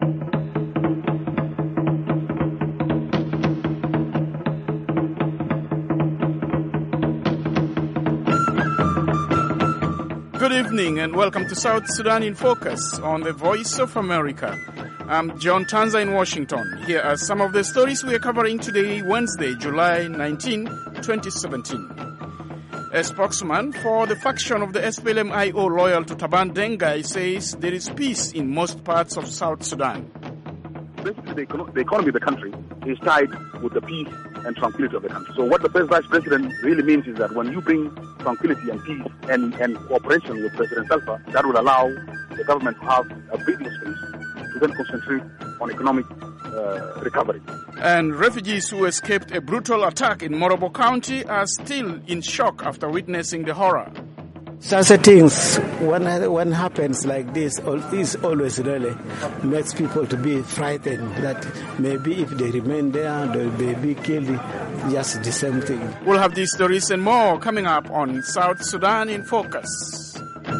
Good evening and welcome to South Sudan in Focus on the Voice of America. I'm John Tanza in Washington. Here are some of the stories we are covering today, Wednesday, July 19, 2017. A spokesman for the faction of the SPLM-IO loyal to Taban Dengai says there is peace in most parts of South Sudan. Basically, the economy of the country is tied with the peace and tranquility of the country. So what the first vice president really means is that when you bring tranquility and peace and cooperation with President Salva, that will allow the government to have a breathing space to then concentrate on economic recovery. And refugees who escaped a brutal attack in Morobo County are still in shock after witnessing the horror. Such things, when happens like this, is always really makes people to be frightened that maybe if they remain there, they may be killed, just the same thing. We'll have these stories and more coming up on South Sudan in Focus.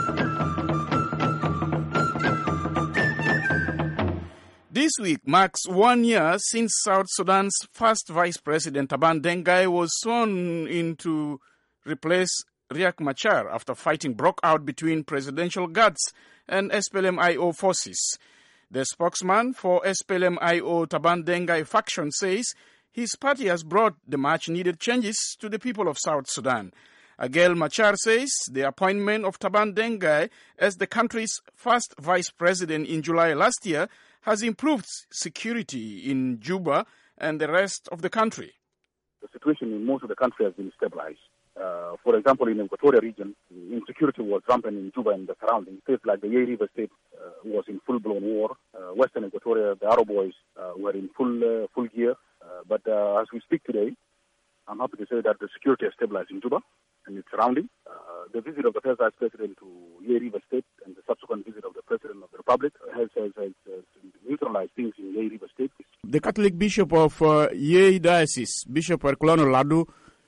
This week marks 1 year since South Sudan's first Vice President Taban Dengai was sworn in to replace Riek Machar after fighting broke out between presidential guards and SPLM-IO forces. The spokesman for SPLM-IO Taban Dengai faction says his party has brought the much-needed changes to the people of South Sudan. Agel Machar says the appointment of Taban Dengai as the country's first vice president in July last year has improved security in Juba and the rest of the country. The situation in most of the country has been stabilized. For example, in the Equatoria region, insecurity was rampant in Juba and the surrounding states like the Yei River State was in full-blown war. Western Equatoria, the Arrow Boys were in full gear. But as we speak today, I'm happy to say that the security has stabilized in Juba and its surrounding. The visit of the first vice president to Yei River State and the subsequent visit of the president of the Republic has neutralized things in Yei River State. The Catholic Bishop of Yei Diocese, Bishop Herculano Ladu,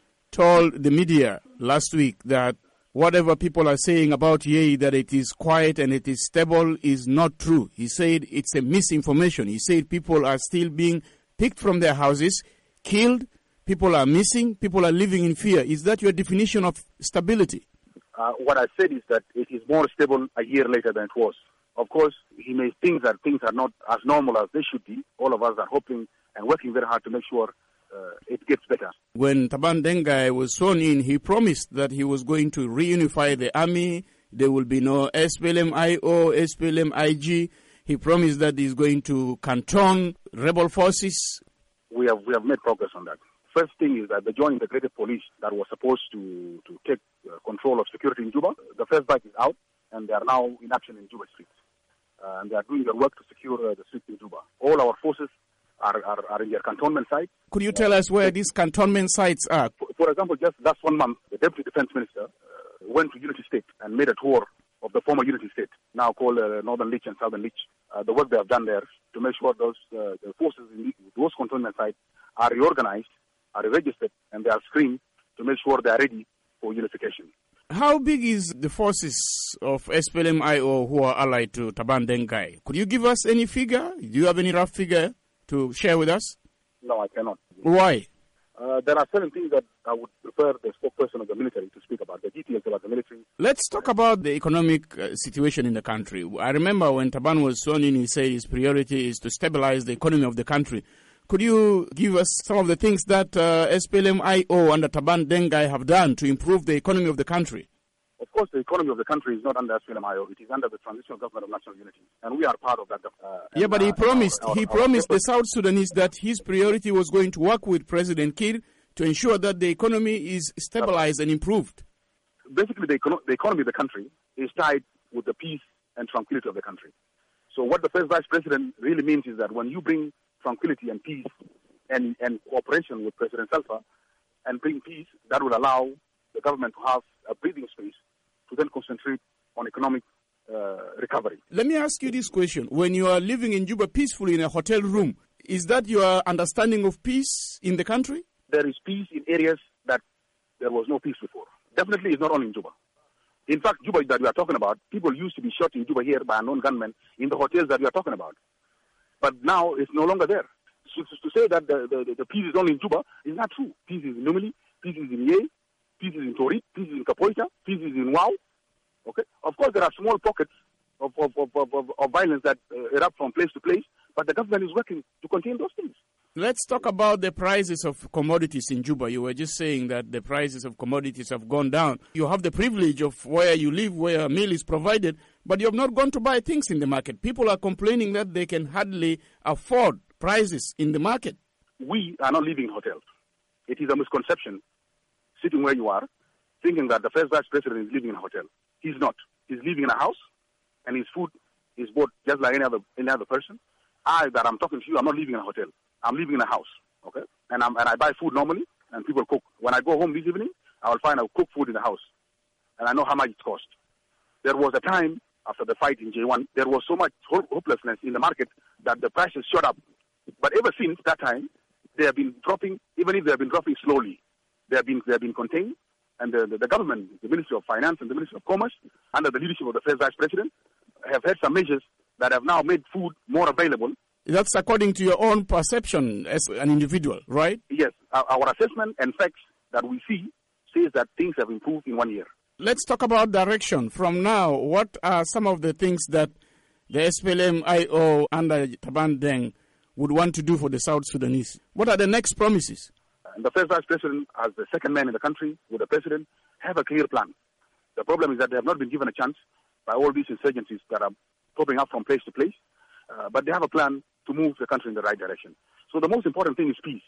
told the media last week that whatever people are saying about Yei, that it is quiet and it is stable, is not true. He said it's a misinformation. He said people are still being picked from their houses, killed, people are missing, people are living in fear. Is that your definition of stability? What I said is that it is more stable a year later than it was. Of course, he may think that things are not as normal as they should be. All of us are hoping and working very hard to make sure it gets better. When Taban Dengai was sworn in, he promised that he was going to reunify the army. There will be no SPLM-IO, SPLM-IG. He promised that he's going to canton rebel forces. We have made progress on that. First thing is that the joint integrated police that was supposed to take control of security in Juba, the first batch is out, and they are now in action in Juba streets. And they are doing their work to secure the streets in Juba. All our forces are in their cantonment sites. Could you tell us where these cantonment sites are? For example, just last 1 month, the Deputy Defense Minister went to Unity State and made a tour of the former Unity State, now called Northern Lich and Southern Lich. The work they have done there to make sure those the forces in those cantonment sites are reorganized, are registered, and they are screened to make sure they are ready for unification. How big is the forces of SPLM-IO who are allied to Taban Dengai? Could you give us any figure? Do you have any rough figure to share with us? No, I cannot. Why? There are certain things that I would prefer the spokesperson of the military to speak about, the details about the military. Let's talk about the economic situation in the country. I remember when Taban was sworn in, he said his priority is to stabilize the economy of the country. Could you give us some of the things that SPLM-IO under Taban Dengai have done to improve the economy of the country? Of course, the economy of the country is not under SPLM-IO. It is under the Transitional Government of National Unity, and we are part of that. But he promised the South Sudanese that his priority was going to work with President Kiir to ensure that the economy is stabilized and improved. Basically, the economy of the country is tied with the peace and tranquility of the country. So what the first vice president really means is that when you bring tranquility and peace and cooperation with President Salva and bring peace, that will allow the government to have a breathing space to then concentrate on economic recovery. Let me ask you this question. When you are living in Juba peacefully in a hotel room, is that your understanding of peace in the country? There is peace in areas that there was no peace before. Definitely it's not only in Juba. In fact, Juba that we are talking about, people used to be shot in Juba here by unknown gunmen in the hotels that we are talking about. But now it's no longer there. So to say that the peace is only in Juba is not true. Peace is in Numili, peace is in Yei, peace is in Torit, peace is in Kapoita, peace is in Wau. Okay? Of course, there are small pockets of violence that erupt from place to place, but the government is working to contain those things. Let's talk about the prices of commodities in Juba. You were just saying that the prices of commodities have gone down. You have the privilege of where you live, where a meal is provided, but you have not gone to buy things in the market. People are complaining that they can hardly afford prices in the market. We are not living in hotels. It is a misconception, sitting where you are, thinking that the first vice president is living in a hotel. He's not. He's living in a house, and his food is bought just like any other person. I'm talking to you, I'm not living in a hotel. I'm living in a house, okay? And I buy food normally, and people cook. When I go home this evening, I will find I'll cook food in the house, and I know how much it costs. There was a time after the fight in J1, there was so much hopelessness in the market that the prices shot up. But ever since that time, they have been dropping, even if they have been dropping slowly. They have been contained, and the government, the Ministry of Finance and the Ministry of Commerce, under the leadership of the first vice president, have had some measures that have now made food more available. That's according to your own perception as an individual, right? Yes. Our assessment and facts that we see says that things have improved in 1 year. Let's talk about direction. From now, what are some of the things that the SPLM-IO under Taban Deng would want to do for the South Sudanese? What are the next promises? The first vice president, as the second man in the country with the president, have a clear plan. The problem is that they have not been given a chance by all these insurgencies that are popping up from place to place. But they have a plan to move the country in the right direction. So the most important thing is peace.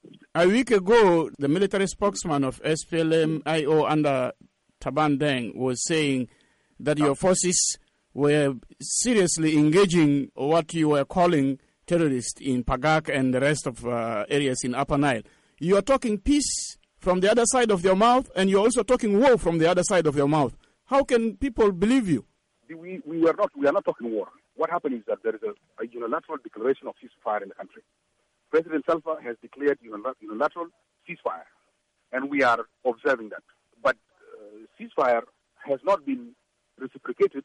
A week ago, the military spokesman of SPLM-IO under Taban Deng was saying that your forces were seriously engaging what you were calling terrorists in Pagak and the rest of areas in Upper Nile. You are talking peace from the other side of your mouth, and you're also talking war from the other side of your mouth. How can people believe you? We are not talking war. What happened is that there is a unilateral declaration of ceasefire in the country. President Salva has declared unilateral ceasefire, and we are observing that. But ceasefire has not been reciprocated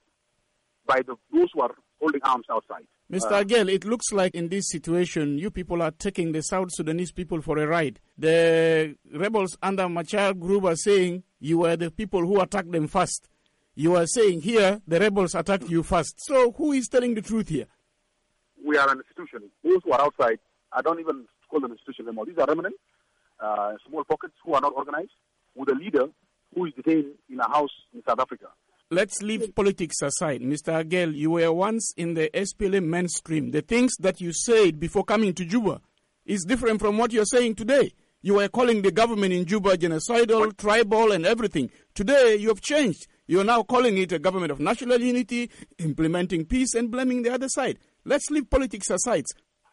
by those who are holding arms outside. Mr. Agel, it looks like in this situation, you people are taking the South Sudanese people for a ride. The rebels under Machar group are saying you were the people who attacked them first. You are saying here the rebels attacked you first. So who is telling the truth here? We are an institution. Those who are outside, I don't even call them institution anymore. These are remnant, small pockets who are not organized, with a leader who is detained in a house in South Africa. Let's leave politics aside. Mr. Agel, you were once in the SPLM mainstream. The things that you said before coming to Juba is different from what you're saying today. You were calling the government in Juba genocidal, tribal, and everything. Today, you have changed. You're now calling it a government of national unity, implementing peace, and blaming the other side. Let's leave politics aside.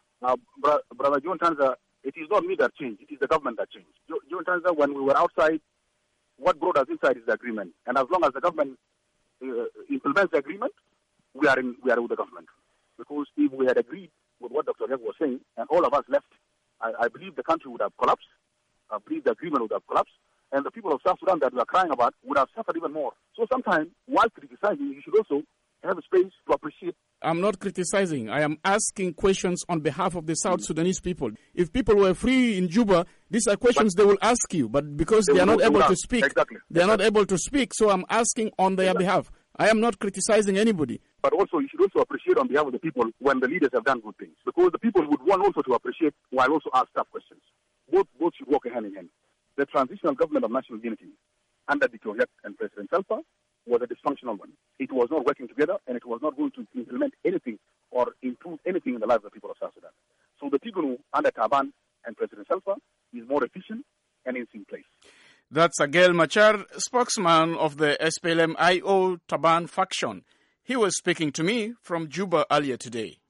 Brother John Tanza, it is not me that changed. It is the government that changed. John Tanza, when we were outside, what brought us inside is the agreement. And as long as the government implements the agreement, we are with the government. Because if we had agreed with what Dr. Yeg was saying, and all of us left, I believe the country would have collapsed. I believe the agreement would have collapsed. And the people of South Sudan that we are crying about would have suffered even more. So sometimes, while criticizing, you should also have a space to appreciate. I'm not criticizing. I am asking questions on behalf of the South Sudanese people. If people were free in Juba, these are questions they will ask you. But because they are not able to speak, they are not able to speak. So I'm asking on their behalf. I am not criticizing anybody. But also, you should also appreciate on behalf of the people when the leaders have done good things. Because the people would want also to appreciate while also ask tough questions. Both should walk hand in hand. The transitional government of national unity under Dr. Yek and President Salva was a dysfunctional one. It was not working together, and it was not going to implement anything or improve anything in the lives of the people of South Sudan. So the Tigunu under Taban and President Salva is more efficient and is in place. That's Agel Machar, spokesman of the SPLM-IO Taban faction. He was speaking to me from Juba earlier today.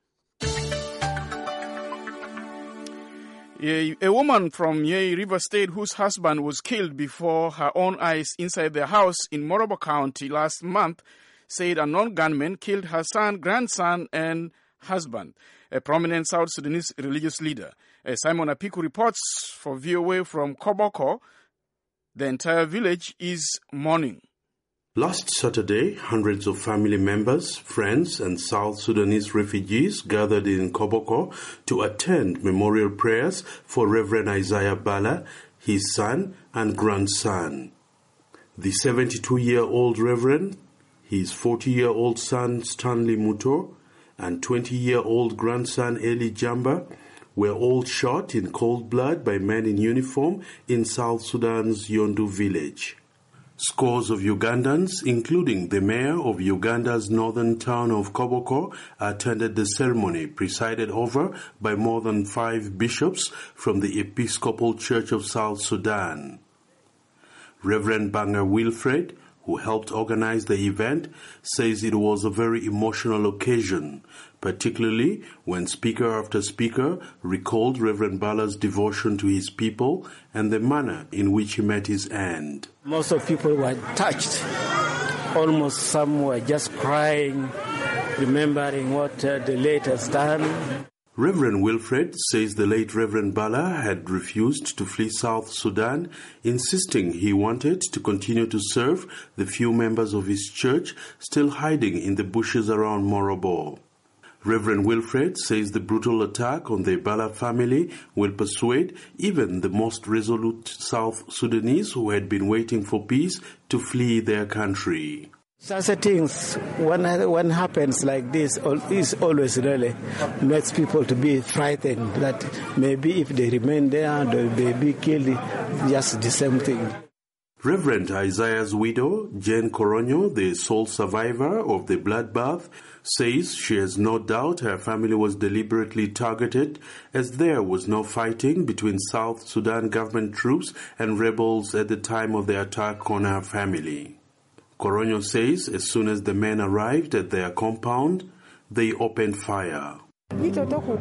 A woman from Yei River State whose husband was killed before her own eyes inside their house in Morobo County last month said a non-gunman killed her son, grandson, and husband, a prominent South Sudanese religious leader. Simon Apiku reports for VOA from Koboko. The entire village is mourning. Last Saturday, hundreds of family members, friends, and South Sudanese refugees gathered in Koboko to attend memorial prayers for Reverend Isaiah Bala, his son and grandson. The 72-year-old Reverend, his 40-year-old son Stanley Muto, and 20-year-old grandson Eli Jamba were all shot in cold blood by men in uniform in South Sudan's Yondu village. Scores of Ugandans, including the mayor of Uganda's northern town of Koboko, attended the ceremony presided over by more than 5 bishops from the Episcopal Church of South Sudan. Reverend Banga Wilfred, who helped organize the event, says it was a very emotional occasion, particularly when speaker after speaker recalled Reverend Bala's devotion to his people and the manner in which he met his end. Most of people were touched. Almost some were just crying, remembering what the late has done. Reverend Wilfred says the late Reverend Bala had refused to flee South Sudan, insisting he wanted to continue to serve the few members of his church still hiding in the bushes around Morobo. Reverend Wilfred says the brutal attack on the Bala family will persuade even the most resolute South Sudanese who had been waiting for peace to flee their country. Such things, when happens like this, is always really makes people to be frightened that maybe if they remain there, they may be killed, just the same thing. Reverend Isaiah's widow, Jane Coronyo, the sole survivor of the bloodbath, says she has no doubt her family was deliberately targeted as there was no fighting between South Sudan government troops and rebels at the time of the attack on her family. Coronyo says as soon as the men arrived at their compound, they opened fire. We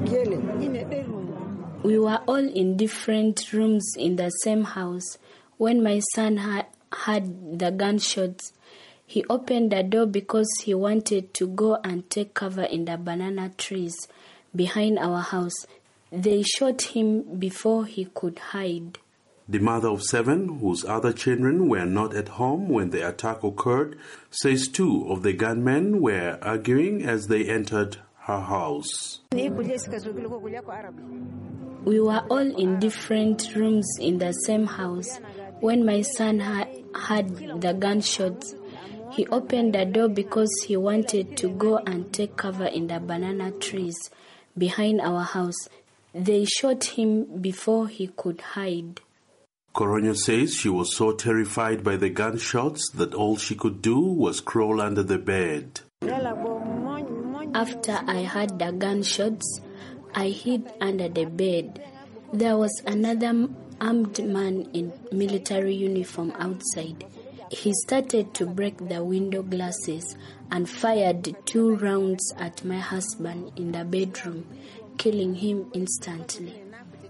were all in different rooms in the same house. When my son had the gunshots, he opened the door because he wanted to go and take cover in the banana trees behind our house. They shot him before he could hide. The mother of 7, whose other children were not at home when the attack occurred, says 2 of the gunmen were arguing as they entered her house. We were all in different rooms in the same house. When my son had the gunshots, he opened the door because he wanted to go and take cover in the banana trees behind our house. They shot him before he could hide. Coronyo says she was so terrified by the gunshots that all she could do was crawl under the bed. After I heard the gunshots, I hid under the bed. There was another armed man in military uniform outside. He started to break the window glasses and fired 2 rounds at my husband in the bedroom, killing him instantly.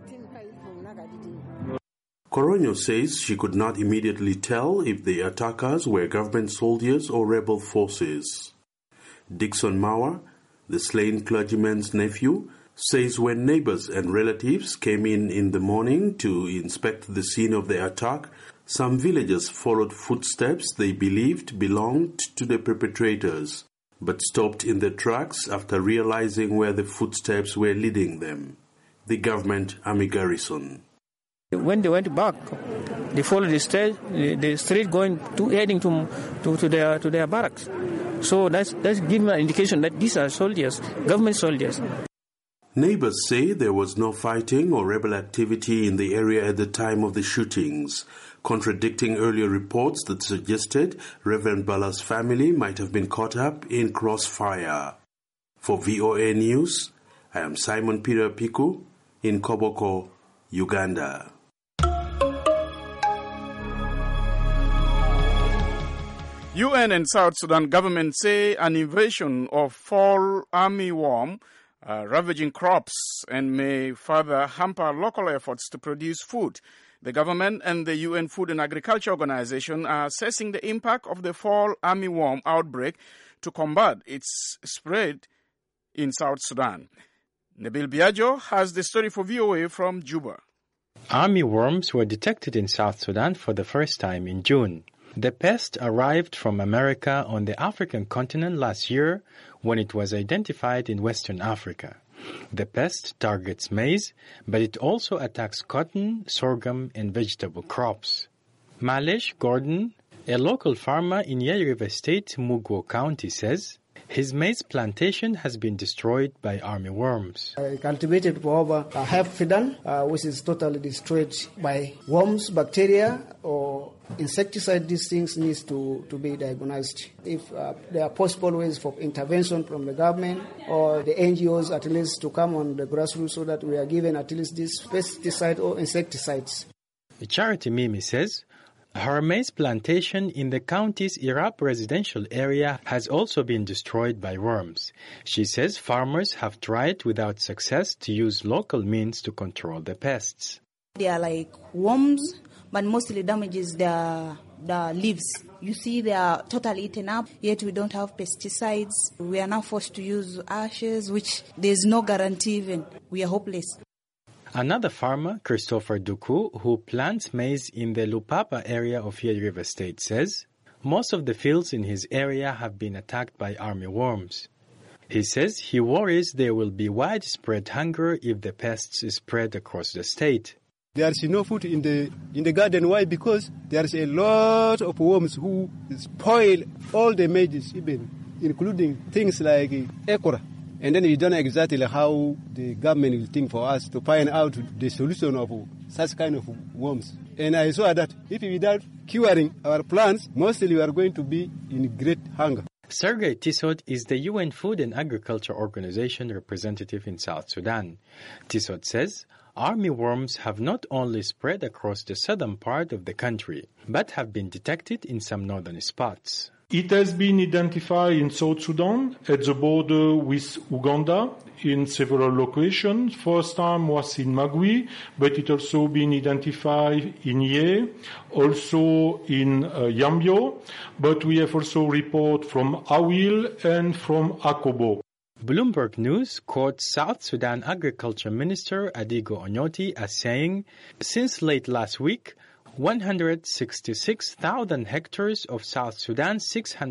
Coronyo says she could not immediately tell if the attackers were government soldiers or rebel forces. Dixon Mauer, the slain clergyman's nephew, says when neighbors and relatives came in the morning to inspect the scene of the attack, some villagers followed footsteps they believed belonged to the perpetrators, but stopped in their tracks after realizing where the footsteps were leading them. The government army garrison. When they went back, they followed the street going to heading to their barracks. So that's giving an indication that these are soldiers, government soldiers. Neighbors say there was no fighting or rebel activity in the area at the time of the shootings, contradicting earlier reports that suggested Reverend Bala's family might have been caught up in crossfire. For VOA News, I am Simon Peter Piku in Koboko, Uganda. UN and South Sudan government say an invasion of fall armyworm ravaging crops and may further hamper local efforts to produce food. The government and the UN Food and Agriculture Organization are assessing the impact of the fall armyworm outbreak to combat its spread in South Sudan. Nabil Biagio has the story for VOA from Juba. Armyworms were detected in South Sudan for the first time in June. The pest arrived from America on the African continent last year when it was identified in Western Africa. The pest targets maize, but it also attacks cotton, sorghum, and vegetable crops. Malesh Gordon, a local farmer in Yei River State, Mugwo County, says his maize plantation has been destroyed by armyworms. I cultivated for over half fidan, which is totally destroyed by worms, bacteria, or insecticide. These things need to be diagnosed. If there are possible ways for intervention from the government or the NGOs, at least to come on the grassroots so that we are given at least these pesticide or insecticides. Charity Mimi says her maize plantation in the county's Irap residential area has also been destroyed by worms. She says farmers have tried without success to use local means to control the pests. They are like worms, but mostly damages the leaves. You see, they are totally eaten up, yet we don't have pesticides. We are now forced to use ashes, which there's no guarantee even. We are hopeless. Another farmer, Christopher Duku, who plants maize in the Lupapa area of Yei River State, says most of the fields in his area have been attacked by armyworms. He says he worries there will be widespread hunger if the pests spread across the state. There is no food in the garden. Why? Because there is a lot of worms who spoil all the maize, even including things like ekora. And then we don't know exactly how the government will think for us to find out the solution of such kind of worms. And I saw that if without curing our plants, mostly we are going to be in great hunger. Sergei Tissot is the UN Food and Agriculture Organization representative in South Sudan. Tissot says armyworms have not only spread across the southern part of the country, but have been detected in some northern spots. It has been identified in South Sudan at the border with Uganda in several locations. First time was in Magui, but it also been identified in Ye, also in Yambio, but we have also report from Awil and from Akobo. Bloomberg News quotes South Sudan Agriculture Minister Adigo Onyoti as saying, since late last week, 166,000 hectares of South Sudan's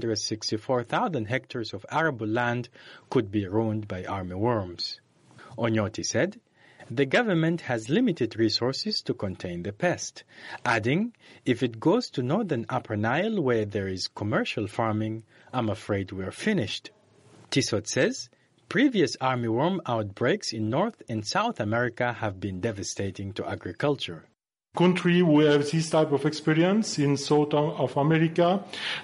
664,000 hectares of arable land could be ruined by armyworms. Onyoti said, the government has limited resources to contain the pest, adding, if it goes to northern Upper Nile where there is commercial farming, I'm afraid we're finished. Tissot says, previous armyworm outbreaks in North and South America have been devastating to agriculture. Country who have this type of experience in South of America,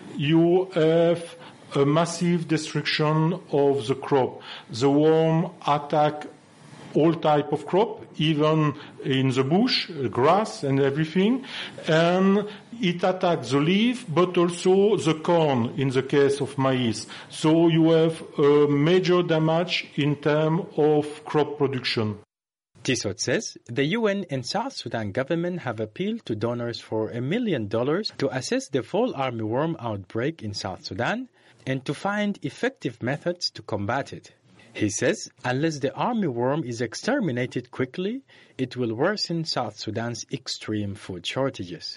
you have a massive destruction of the crop. The worm attack all type of crop, even in the bush, grass and everything, and it attacks the leaf, but also the corn in the case of maize. So you have a major damage in terms of crop production. Tissot says the UN and South Sudan government have appealed to donors for $1 million to assess the fall armyworm outbreak in South Sudan and to find effective methods to combat it. He says unless the armyworm is exterminated quickly, it will worsen South Sudan's extreme food shortages.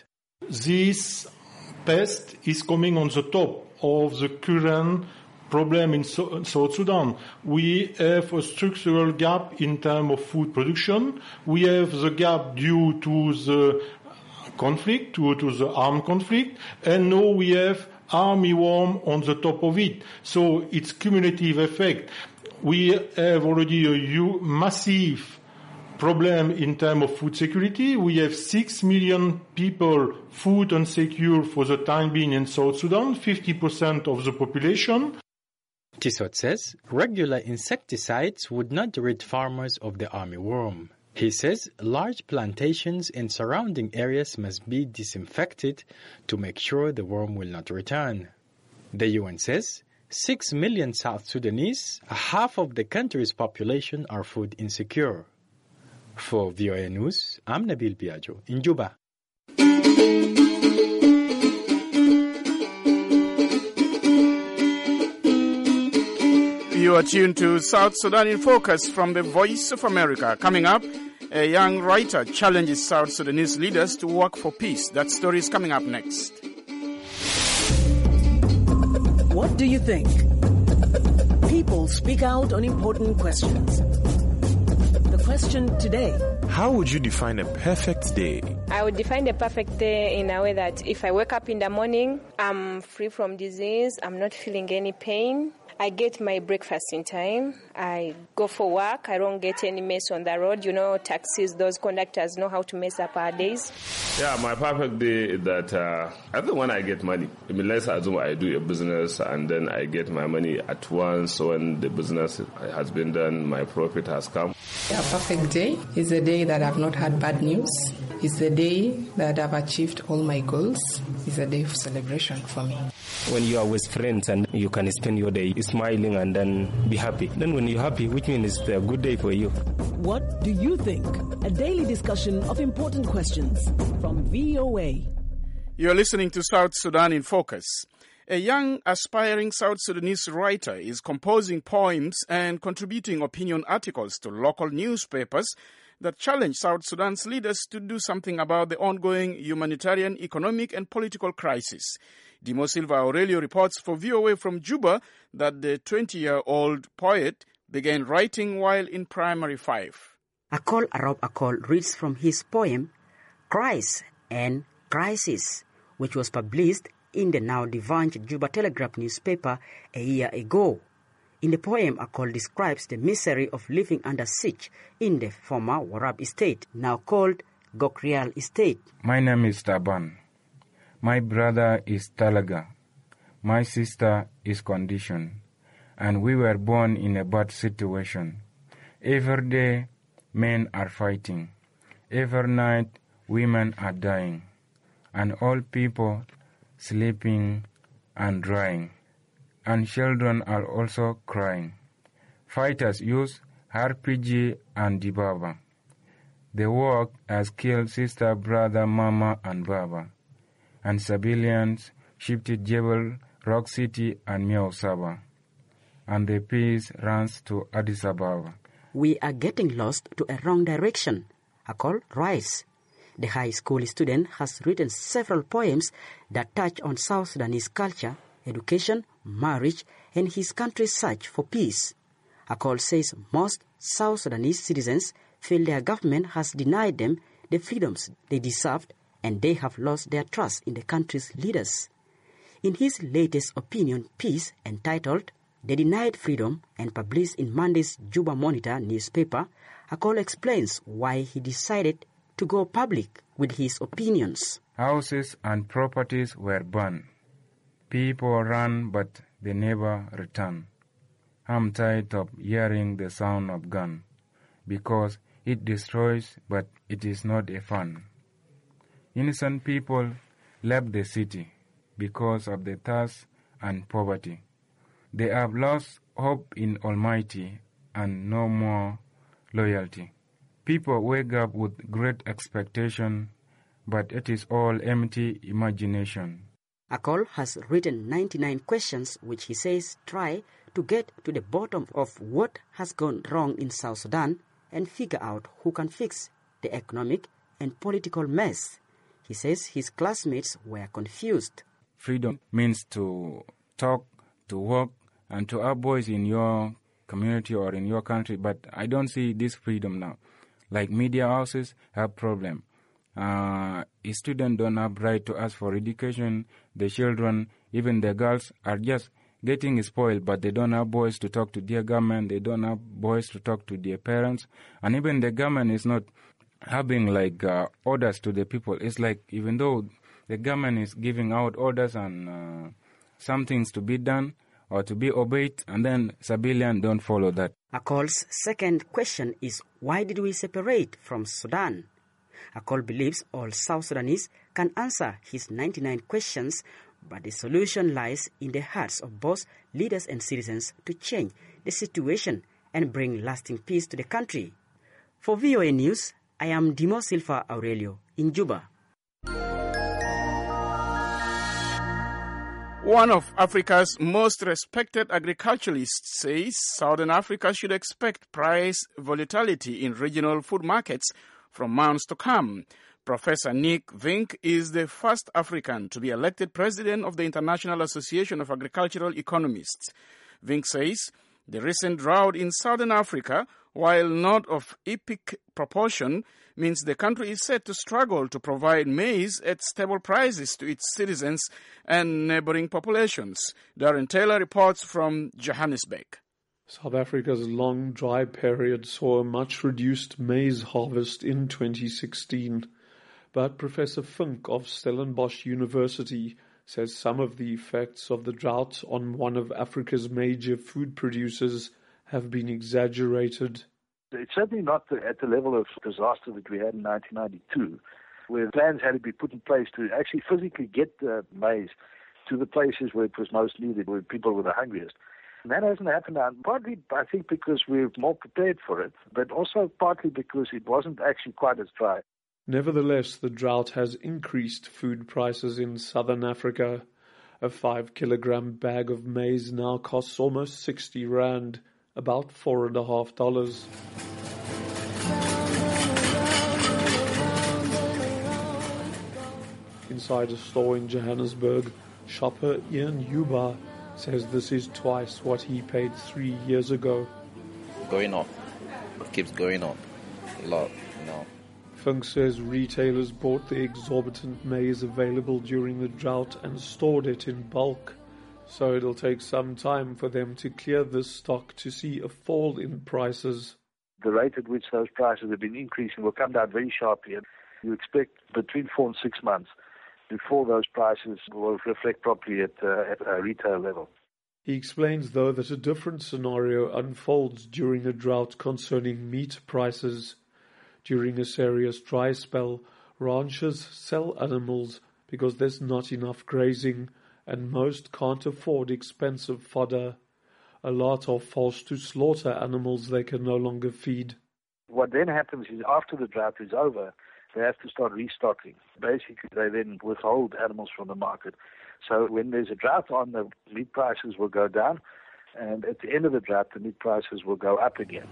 This pest is coming on the top of the current problem in South Sudan. We have a structural gap in terms of food production. We have the gap due to the conflict, to the armed conflict, and now we have armyworm on the top of it. So it's cumulative effect. We have already a massive problem in terms of food security. We have 6 million people food insecure for the time being in South Sudan, 50% of the population. Tissot says regular insecticides would not rid farmers of the armyworm. He says large plantations and surrounding areas must be disinfected to make sure the worm will not return. The UN says 6 million South Sudanese, half of the country's population, are food insecure. For VOA News, I'm Nabil Biagio in Juba. You are tuned to South Sudan in Focus from the Voice of America. Coming up, a young writer challenges South Sudanese leaders to work for peace. That story is coming up next. What do you think? People speak out on important questions. The question today: how would you define a perfect day? I would define a perfect day in a way that if I wake up in the morning, I'm free from disease, I'm not feeling any pain, I get my breakfast in time, I go for work, I don't get any mess on the road. You know, taxis, those conductors know how to mess up our days. Yeah, my perfect day is that I think when I get money. I mean, let's assume I do a business and then I get my money at once. When the business has been done, my profit has come. Yeah, perfect day is the day that I've not had bad news. It's the day that I've achieved all my goals. It's a day of celebration for me. When you are with friends and you can spend your day smiling and then be happy. Then when you're happy, which means it's a good day for you. What do you think? A daily discussion of important questions from VOA. You're listening to South Sudan in Focus. A young, aspiring South Sudanese writer is composing poems and contributing opinion articles to local newspapers that challenge South Sudan's leaders to do something about the ongoing humanitarian, economic, and political crisis. Dimo Silva Aurelio reports for VOA from Juba that the 20-year-old poet began writing while in primary 5. Akol Arop Akol reads from his poem, Cries and Crisis, which was published in the now defunct Juba Telegraph newspaper a year ago. In the poem, Akol describes the misery of living under siege in the former Warab estate, now called Gokrial estate. My name is Taban. My brother is Talaga. My sister is Condition. And we were born in a bad situation. Every day, men are fighting. Every night, women are dying. And old people sleeping and drying. And children are also crying. Fighters use RPG and Dibaba. The war has killed sister, brother, mama, and baba. And civilians shifted Jebel, Rock City, and Miao Saba. And the peace runs to Addis Ababa. We are getting lost to a wrong direction, Akol writes. The high school student has written several poems that touch on South Sudanese culture, education, marriage, and his country's search for peace. Akol says most South Sudanese citizens feel their government has denied them the freedoms they deserved, and they have lost their trust in the country's leaders. In his latest opinion piece entitled The Denied Freedom and published in Monday's Juba Monitor newspaper, Akol explains why he decided to go public with his opinions. Houses and properties were burned. People ran, but they never returned. I'm tired of hearing the sound of gun, because it destroys, but it is not a fun. Innocent people left the city because of the thirst and poverty. They have lost hope in Almighty and no more loyalty. People wake up with great expectation, but it is all empty imagination. Akol has written 99 questions which he says try to get to the bottom of what has gone wrong in South Sudan and figure out who can fix the economic and political mess. He says his classmates were confused. Freedom means to talk, to work, and to have voice in your community or in your country, but I don't see this freedom now. Like media houses have problem. Students don't have right to ask for education. The children, even the girls, are just getting spoiled, but they don't have voice to talk to their government. They don't have voice to talk to their parents. And even the government is not having orders to the people. It's like even though the government is giving out orders and some things to be done or to be obeyed, and then civilians don't follow that. Akol's second question is, why did we separate from Sudan? Akol believes all South Sudanese can answer his 99 questions, but the solution lies in the hearts of both leaders and citizens to change the situation and bring lasting peace to the country. For VOA News, I am Dimo Silva Aurelio in Juba. One of Africa's most respected agriculturalists says Southern Africa should expect price volatility in regional food markets from months to come. Professor Nick Vink is the first African to be elected president of the International Association of Agricultural Economists. Vink says the recent drought in southern Africa, while not of epic proportion, means the country is set to struggle to provide maize at stable prices to its citizens and neighboring populations. Darren Taylor reports from Johannesburg. South Africa's long dry period saw a much reduced maize harvest in 2016. But Professor Vink of Stellenbosch University says some of the effects of the drought on one of Africa's major food producers have been exaggerated. It's certainly not at the level of disaster that we had in 1992, where plans had to be put in place to actually physically get the maize to the places where it was most needed, where people were the hungriest. And that hasn't happened now, partly, I think, because we're more prepared for it, but also partly because it wasn't actually quite as dry. Nevertheless, the drought has increased food prices in southern Africa. A 5-kilogram bag of maize now costs almost 60 rand, about $4.50. Inside a store in Johannesburg, shopper Ian Yuba says this is twice what he paid 3 years ago. Going up. It keeps going up. A lot, Vink says retailers bought the exorbitant maize available during the drought and stored it in bulk. So it'll take some time for them to clear this stock to see a fall in prices. The rate at which those prices have been increasing will come down very sharply. And you expect between 4 and 6 months before those prices will reflect properly at a retail level. He explains, though, that a different scenario unfolds during the drought concerning meat prices. During a serious dry spell, ranchers sell animals because there's not enough grazing, and most can't afford expensive fodder. A lot are forced to slaughter animals they can no longer feed. What then happens is after the drought is over, they have to start restocking. Basically, they then withhold animals from the market. So when there's a drought on, the meat prices will go down, and at the end of the drought, the meat prices will go up again.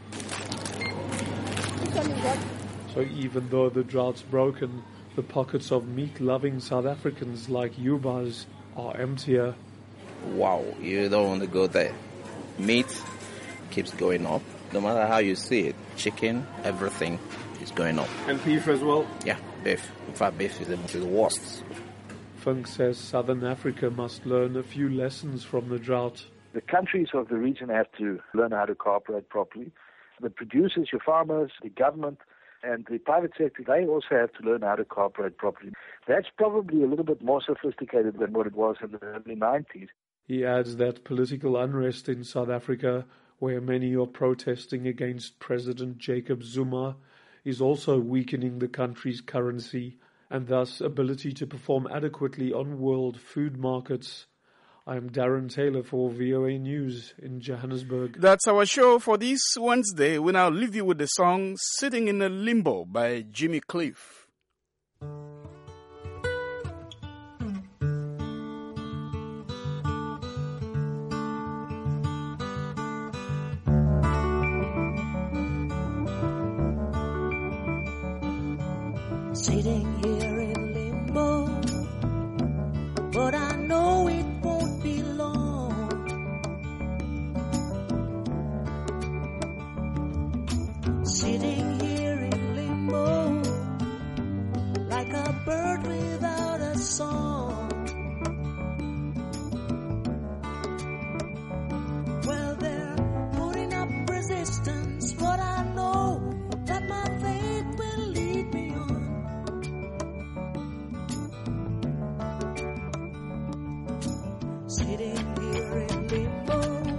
So even though the drought's broken, the pockets of meat-loving South Africans like Yuba's are emptier. Wow, you don't want to go there. Meat keeps going up. No matter how you see it, chicken, everything is going up. And beef as well? Yeah, beef. In fact, beef is the worst. Vink says Southern Africa must learn a few lessons from the drought. The countries of the region have to learn how to cooperate properly. The producers, your farmers, the government, and the private sector, they also have to learn how to cooperate properly. That's probably a little bit more sophisticated than what it was in the early 90s. He adds that political unrest in South Africa, where many are protesting against President Jacob Zuma, is also weakening the country's currency and thus ability to perform adequately on world food markets. I'm Darren Taylor for VOA News in Johannesburg. That's our show for this Wednesday. We now leave you with the song Sitting in a Limbo by Jimmy Cliff. Sitting here in limbo, but I know it won't be long. Sitting here in limbo, like a bird without a song. Well, they're putting up resistance, but I know that my faith will lead me on. Sitting here in limbo,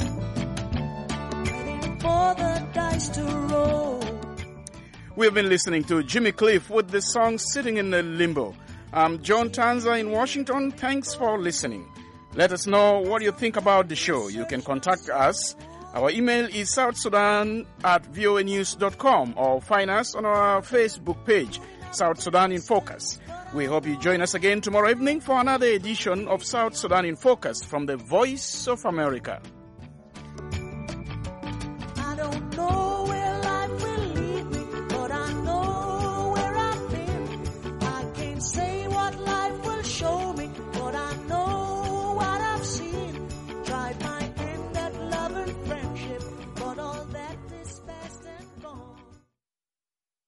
waiting for the dice to roll. We have been listening to Jimmy Cliff with the song Sitting in a Limbo. I'm John Tanza in Washington. Thanks for listening. Let us know what you think about the show. You can contact us. Our email is southsudan@voanews.com or find us on our Facebook page, South Sudan in Focus. We hope you join us again tomorrow evening for another edition of South Sudan in Focus from the Voice of America.